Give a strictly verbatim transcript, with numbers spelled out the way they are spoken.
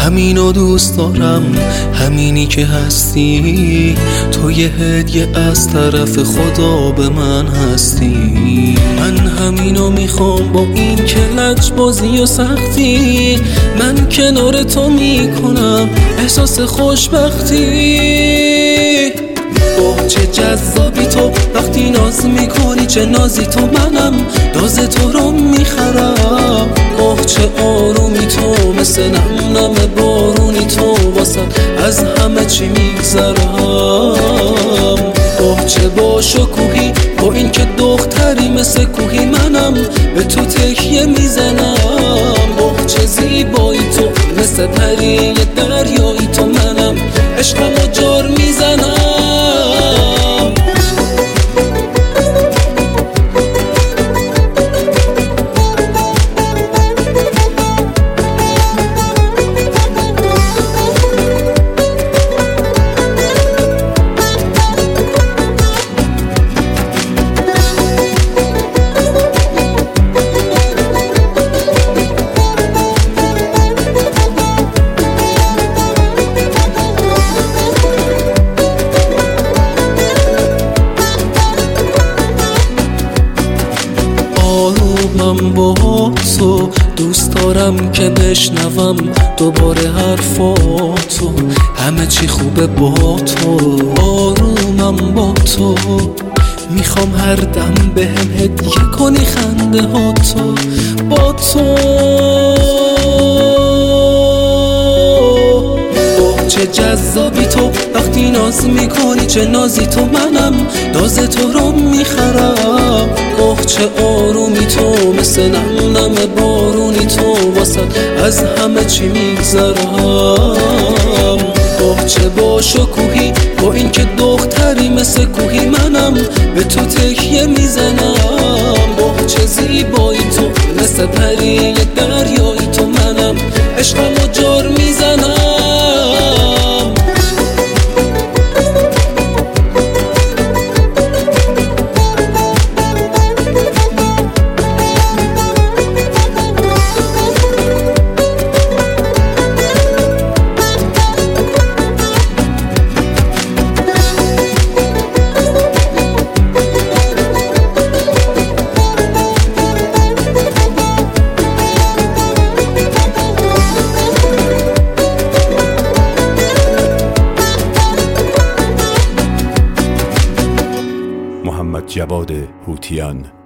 همینو دوست دارم، همینی که هستی، تو یه هدیه از طرف خدا به من هستی. من همینو میخوام با این که لجبازی و سختی، من کنار تو میکنم احساس خوشبختی. اوه چه جذابی تو وقتی ناز میکنی، چه نازی تو، منم ناز تو رو میخرم. اوه چه آرومی تو، مثل نم نم بارونی تو، واسه از همه چی میگذرم. اوه چه با شکوهی، با این که دختری مثل کوهی، منم به تو تکیه میزنم. اوه چه زیبایی تو، مثل پری دریایی تو، منم عشقمو جار میزنم. من با تو دوست دارم که بشنوم دوباره حرفاتو، همه چی خوبه با تو. آرومم با تو، میخوام هر دم بهم هدیه کنی خنده ها تو. با تو چه جذابی تو وقتی ناز میکنی، چه نازی تو، منم ناز تو رو میخرم. اوه چه آرومی تو، مثل نم نم بارونی تو، واسه از همه چی میگذرم. اوه چه با شکوهی، با این که دختری مثل کوهی، منم به تو تکیه میزنم. اوه چه زیبایی تو، مثل پری دریایی تو، منم عشقمو جار میزنم. محمد جواد هوتیان